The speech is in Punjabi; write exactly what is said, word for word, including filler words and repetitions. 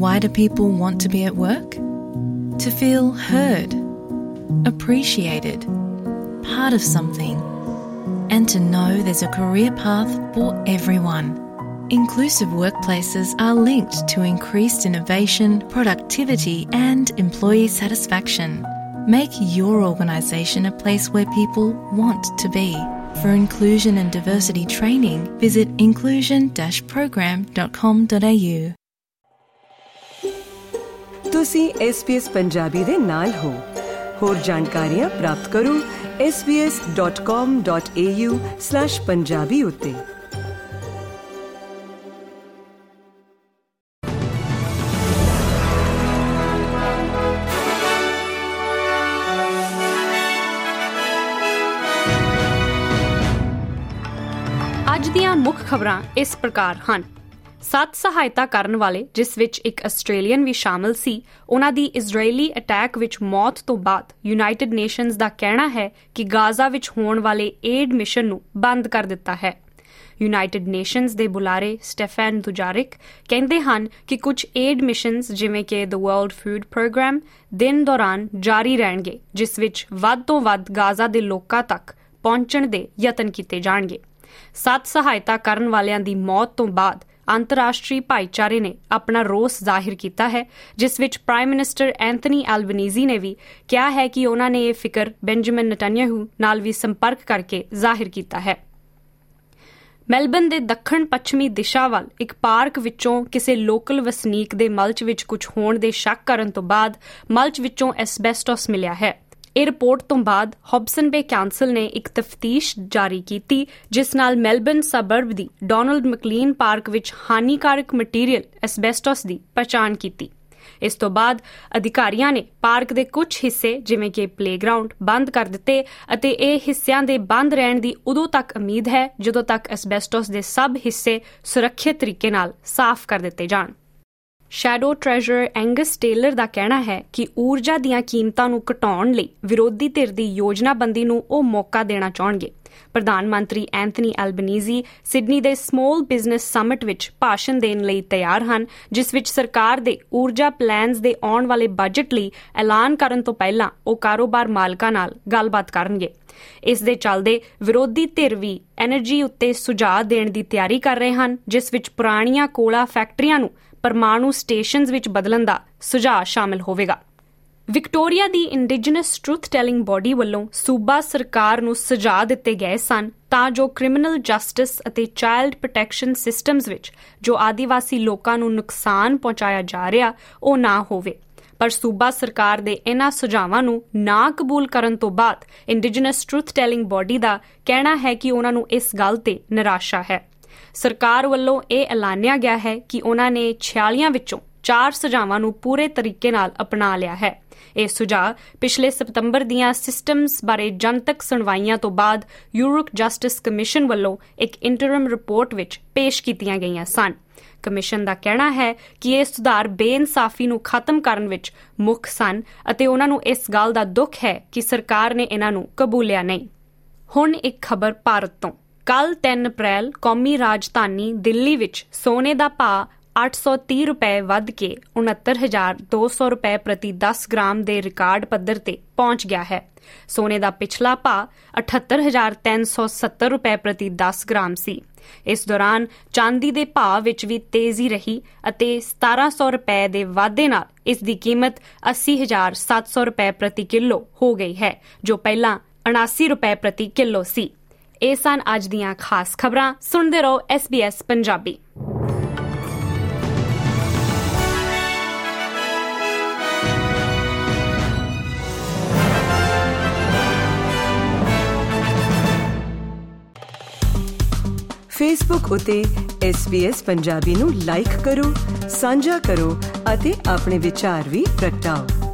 Why do people want to be at work? To feel heard, appreciated, part of something, and to know there's a career path for everyone. Inclusive workplaces are linked to increased innovation, productivity, and employee satisfaction. Make your organisation a place where people want to be. For inclusion and diversity training, visit inclusion dash program dot com dot a u. ਤੁਸੀਂ ਐਸ ਬੀ ਐਸ ਪੰਜਾਬੀ ਦੇ ਨਾਲ ਹੋ। ਹੋਰ ਜਾਣਕਾਰੀਆਂ ਪ੍ਰਾਪਤ ਕਰੋ S B S dot com dot a u slash Punjabi ਉੱਤੇ। ਅੱਜ ਦੀਆਂ ਮੁੱਖ ਖਬਰਾਂ ਇਸ ਪ੍ਰਕਾਰ ਹਨ। ਸੱਤ ਸਹਾਇਤਾ ਕਰਨ ਵਾਲੇ, ਜਿਸ ਵਿੱਚ ਇੱਕ ਆਸਟ੍ਰੇਲੀਅਨ ਵੀ ਸ਼ਾਮਲ ਸੀ, ਉਹਨਾਂ ਦੀ ਇਜ਼ਰਾਈਲੀ ਅਟੈਕ ਵਿੱਚ ਮੌਤ ਤੋਂ ਬਾਅਦ ਯੂਨਾਈਟਿਡ ਨੇਸ਼ਨਜ਼ ਦਾ ਕਹਿਣਾ ਹੈ ਕਿ ਗਾਜ਼ਾ ਵਿੱਚ ਹੋਣ ਵਾਲੇ ਏਡ ਮਿਸ਼ਨ ਨੂੰ ਬੰਦ ਕਰ ਦਿੱਤਾ ਹੈ। ਯੂਨਾਈਟਿਡ ਨੇਸ਼ਨਜ਼ ਦੇ ਬੁਲਾਰੇ ਸਟੈਫਨ ਦੁਜਾਰਿਕ ਕਹਿੰਦੇ ਹਨ ਕਿ ਕੁਝ ਏਡ ਮਿਸ਼ਨਜ਼ ਜਿਵੇਂ ਕਿ ਦ ਵਰਲਡ ਫੂਡ ਪ੍ਰੋਗਰਾਮ ਦਿਨ ਦੌਰਾਨ ਜਾਰੀ ਰਹਿਣਗੇ, ਜਿਸ ਵਿੱਚ ਵੱਧ ਤੋਂ ਵੱਧ ਗਾਜ਼ਾ ਦੇ ਲੋਕਾਂ ਤੱਕ ਪਹੁੰਚਣ ਦੇ ਯਤਨ ਕੀਤੇ ਜਾਣਗੇ। ਸੱਤ ਸਹਾਇਤਾ ਕਰਨ ਵਾਲਿਆਂ ਦੀ ਮੌਤ ਤੋਂ ਬਾਅਦ ਅੰਤਰਰਾਸ਼ਟਰੀ ਭਾਈਚਾਰੇ ਨੇ ਆਪਣਾ ਰੋਸ ਜ਼ਾਹਿਰ ਕੀਤਾ ਹੈ, ਜਿਸ ਵਿੱਚ ਪ੍ਰਾਈਮ ਮਿਨਿਸਟਰ ਐਂਥਨੀ ਐਲਬਨੀਜ਼ੀ ਨੇ ਵੀ ਕਿਹਾ ਹੈ ਕਿ ਉਹਨਾਂ ਨੇ ਇਹ ਫਿਕਰ ਬੈਂਜਾਮਿਨ ਨੇਤਨਯਾਹੂ ਨਾਲ ਵੀ ਸੰਪਰਕ ਕਰਕੇ ਜ਼ਾਹਿਰ ਕੀਤਾ ਹੈ। ਮੈਲਬਨ ਦੇ ਦੱਖਣ ਪੱਛਮੀ ਦਿਸ਼ਾ ਵੱਲ ਇੱਕ ਪਾਰਕ ਵਿੱਚੋਂ ਕਿਸੇ ਲੋਕਲ ਵਸਨੀਕ ਦੇ ਮਲਚ ਵਿੱਚ ਕੁਝ ਹੋਣ ਦੇ ਸ਼ੱਕ ਕਰਨ ਤੋਂ ਬਾਅਦ ਮਲਚ ਵਿੱਚੋਂ ਐਸਬੈਸਟੋਸ ਮਿਲਿਆ ਹੈ। ਇਹ ਰਿਪੋਰਟ ਤੋਂ ਬਾਅਦ ਹੌਬਸਨ ਬੇ ਕੌਂਸਲ ਨੇ ਇੱਕ ਤਫਤੀਸ਼ ਜਾਰੀ ਕੀਤੀ, ਜਿਸ ਨਾਲ ਮੈਲਬਨ ਸਬਰਬ ਦੀ ਡੋਨਲਡ ਮਕਲੀਨ ਪਾਰਕ ਵਿੱਚ ਹਾਨੀਕਾਰਕ ਮਟੀਰੀਅਲ ਐਸਬੈਸਟੋਸ ਦੀ ਪਛਾਣ ਕੀਤੀ। ਇਸ ਤੋਂ ਬਾਅਦ ਅਧਿਕਾਰੀਆਂ ਨੇ ਪਾਰਕ ਦੇ ਕੁਝ ਹਿੱਸੇ ਜਿਵੇਂ ਕਿ ਪਲੇਗਰਾਊਂਡ ਬੰਦ ਕਰ ਦਿੱਤੇ ਅਤੇ ਇਹ ਹਿੱਸਿਆਂ ਦੇ ਬੰਦ ਰਹਿਣ ਦੀ ਉਦੋਂ ਤੱਕ ਉਮੀਦ ਹੈ ਜਦੋਂ ਤੱਕ ਐਸਬੈਸਟੋਸ ਦੇ ਸਭ ਹਿੱਸੇ ਸੁਰੱਖਿਅਤ ਤਰੀਕੇ ਨਾਲ ਸਾਫ਼ ਕਰ ਦਿੱਤੇ ਜਾਣ। ਸ਼ੈਡੋ ਟ੍ਰੈਜਰਰ ਐਂਗਸ ਟੇਲਰ ਦਾ ਕਹਿਣਾ ਹੈ ਕਿ ਊਰਜਾ ਦੀਆਂ ਕੀਮਤਾਂ ਨੂੰ ਘਟਾਉਣ ਲਈ ਵਿਰੋਧੀ ਧਿਰ ਦੀ ਯੋਜਨਾਬੰਦੀ ਨੂੰ ਉਹ ਮੌਕਾ ਦੇਣਾ ਚਾਹੁਣਗੇ। ਪ੍ਰਧਾਨ ਮੰਤਰੀ ਐਂਥਨੀ ਐਲਬਨੀਜ਼ੀ ਸਿਡਨੀ ਦੇ ਸਮੋਲ ਬਿਜ਼ਨਸ ਸਮਿਟ ਵਿੱਚ ਭਾਸ਼ਣ ਦੇਣ ਲਈ ਤਿਆਰ ਹਨ, ਜਿਸ ਵਿੱਚ ਸਰਕਾਰ ਦੇ ਊਰਜਾ ਪਲਾਨਸ ਦੇ ਆਉਣ ਵਾਲੇ ਬਜਟ ਲਈ ਐਲਾਨ ਕਰਨ ਤੋਂ ਪਹਿਲਾਂ ਉਹ ਕਾਰੋਬਾਰ ਮਾਲਕਾਂ ਨਾਲ ਗੱਲਬਾਤ ਕਰਨਗੇ। ਇਸ ਦੇ ਚੱਲਦੇ ਵਿਰੋਧੀ ਧਿਰ ਵੀ ਐਨਰਜੀ ਉੱਤੇ ਸੁਝਾਅ ਦੇਣ ਦੀ ਤਿਆਰੀ ਕਰ ਰਹੇ ਹਨ, ਜਿਸ ਵਿੱਚ ਪੁਰਾਣੀਆਂ ਕੋਲਾ ਫੈਕਟਰੀਆਂ ਨੂੰ ਪਰਮਾਣੂ ਸਟੇਸ਼ਨਜ਼ ਵਿੱਚ ਬਦਲਣ ਦਾ ਸੁਝਾਅ ਸ਼ਾਮਲ ਹੋਵੇਗਾ। ਵਿਕਟੋਰੀਆ ਦੀ ਇੰਡੀਜਨਸ ਟਰੂਥ ਟੈਲਿੰਗ ਬੋਡੀ ਵੱਲੋਂ ਸੂਬਾ ਸਰਕਾਰ ਨੂੰ ਸੁਝਾਅ ਦਿੱਤੇ ਗਏ ਸਨ ਤਾਂ ਜੋ ਕ੍ਰਿਮੀਨਲ ਜਸਟਿਸ ਅਤੇ ਚਾਈਲਡ ਪ੍ਰੋਟੈਕਸ਼ਨ ਸਿਸਟਮਜ਼ ਵਿੱਚ ਜੋ ਆਦੀਵਾਸੀ ਲੋਕਾਂ ਨੂੰ ਨੁਕਸਾਨ ਪਹੁੰਚਾਇਆ ਜਾ ਰਿਹਾ ਉਹ ਨਾ ਹੋਵੇ। ਪਰ ਸੂਬਾ ਸਰਕਾਰ ਦੇ ਇਨ੍ਹਾਂ ਸੁਝਾਵਾਂ ਨੂੰ ਨਾ ਕਬੂਲ ਕਰਨ ਤੋਂ ਬਾਅਦ ਇੰਡੀਜਨਸ ਟਰੂਥ ਟੈਲਿੰਗ ਬੋਡੀ ਦਾ ਕਹਿਣਾ ਹੈ ਕਿ ਉਹਨਾਂ ਨੂੰ ਇਸ ਗੱਲ ਤੇ ਨਿਰਾਸ਼ਾ ਹੈ। ਸਰਕਾਰ ਵੱਲੋਂ ਇਹ ਐਲਾਨਿਆ ਗਿਆ ਹੈ ਕਿ ਉਹਨਾਂ ਨੇ ਛਿਆਲੀਆਂ ਵਿੱਚੋਂ ਚਾਰ ਸੁਝਾਵਾਂ ਨੂੰ ਪੂਰੇ ਤਰੀਕੇ ਨਾਲ ਅਪਣਾ ਲਿਆ ਹੈ। ਇਹ ਸੁਝਾਅ ਪਿਛਲੇ ਸਤੰਬਰ ਦੀਆਂ ਸਿਸਟਮਸ ਬਾਰੇ ਜਨਤਕ ਸੁਣਵਾਈਆਂ ਤੋਂ ਬਾਅਦ ਯੂਰਪ ਜਸਟਿਸ ਕਮਿਸ਼ਨ ਵੱਲੋਂ ਇੱਕ ਇੰਟਰਮ ਰਿਪੋਰਟ ਵਿੱਚ ਪੇਸ਼ ਕੀਤੀਆਂ ਗਈਆਂ ਸਨ। ਕਮਿਸ਼ਨ ਦਾ ਕਹਿਣਾ ਹੈ ਕਿ ਇਹ ਸੁਧਾਰ ਬੇਇਨਸਾਫੀ ਨੂੰ ਖਤਮ ਕਰਨ ਵਿੱਚ ਮੁੱਖ ਸਨ ਅਤੇ ਉਹਨਾਂ ਨੂੰ ਇਸ ਗੱਲ ਦਾ ਦੁੱਖ ਹੈ ਕਿ ਸਰਕਾਰ ਨੇ ਇਹਨਾਂ ਨੂੰ ਕਬੂਲਿਆ ਨਹੀਂ। ਹੁਣ ਇੱਕ ਖਬਰ ਭਾਰਤ ਤੋਂ। ਕੱਲ੍ਹ ਤਿੰਨ ਅਪ੍ਰੈਲ ਕੌਮੀ ਰਾਜਧਾਨੀ ਦਿੱਲੀ ਵਿੱਚ ਸੋਨੇ ਦਾ ਭਾਅ ਅੱਠ ਸੌ ਤੀਹ ਰੁਪਏ ਵੱਧ ਕੇ ਉਣੱਤਰ ਹਜ਼ਾਰ ਦੋ ਸੌ ਰੁਪਏ ਪ੍ਰਤੀ ਦਸ ਗ੍ਰਾਮ ਦੇ ਰਿਕਾਰਡ ਪੱਧਰ ਤੇ ਪਹੁੰਚ ਗਿਆ ਹੈ। ਸੋਨੇ ਦਾ ਪਿਛਲਾ ਭਾਅ ਅਠੱਤਰ ਹਜ਼ਾਰ ਤਿੰਨ ਸੌ ਸੱਤਰ ਰੁਪਏ ਪ੍ਰਤੀ ਦਸ ਗ੍ਰਾਮ ਸੀ। ਇਸ ਦੌਰਾਨ ਚਾਂਦੀ ਦੇ ਭਾਅ ਵਿੱਚ ਵੀ ਤੇਜ਼ੀ ਰਹੀ ਅਤੇ ਸਤਾਰਾਂ ਸੌ ਰੁਪਏ ਦੇ ਵਾਧੇ ਨਾਲ ਇਸ ਦੀ ਕੀਮਤ ਅੱਸੀ ਹਜ਼ਾਰ ਸੱਤ ਸੌ ਰੁਪਏ ਪ੍ਰਤੀ ਕਿਲੋ ਹੋ ਗਈ ਹੈ, ਜੋ ਪਹਿਲਾਂ ਉਨਾਸੀ ਰੁਪਏ ਪ੍ਰਤੀ ਕਿਲੋ ਸੀ। ਇਹ ਸਨ ਅੱਜ ਦੀਆਂ ਖਾਸ ਖਬਰਾਂ। ਸੁਣਦੇ ਰਹੋ S B S Punjabi. Facebook ਉਤੇ ਐਸ ਬੀ ਐਸ ਪੰਜਾਬੀ ਨੂੰ ਲਾਈਕ ਕਰੋ, ਸਾਂਝਾ ਕਰੋ ਅਤੇ ਆਪਣੇ ਵਿਚਾਰ ਵੀ ਪ੍ਰਗਟਾਓ।